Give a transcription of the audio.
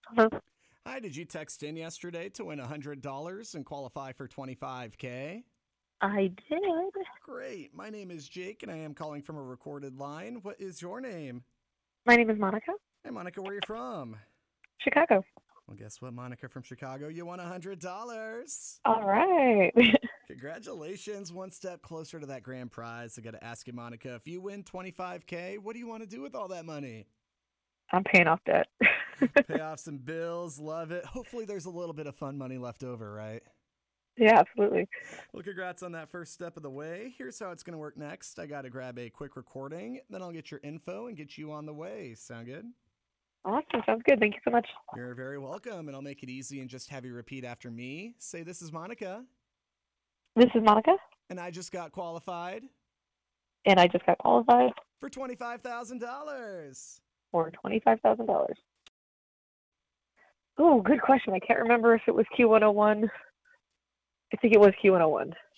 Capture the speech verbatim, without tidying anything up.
Hello. Hi, did you text in yesterday to win one hundred dollars and qualify for twenty-five K? I did. Great. My name is Jake and I am calling from a recorded line. What is your name? My name is Monica. Hey, Monica, where are you from? Chicago. Well, guess what, Monica from Chicago? You won one hundred dollars. All right. Congratulations. One step closer to that grand prize. I got to ask you, Monica, if you win twenty-five K, what do you want to do with all that money? I'm paying off debt. Pay off some bills. Love it. Hopefully, there's a little bit of fun money left over, right? Yeah, absolutely. Well, congrats on that first step of the way. Here's how it's going to work next. I got to grab a quick recording, then I'll get your info and get you on the way. Sound good? Awesome. Sounds good. Thank you so much. You're very welcome, and I'll make it easy and just have you repeat after me. Say, this is Monica, This is Monica, and I just got qualified and I just got qualified for twenty-five thousand dollars. for twenty-five thousand dollars. Oh, good question. I can't remember if it was Q one oh one. I think it was Q one oh one.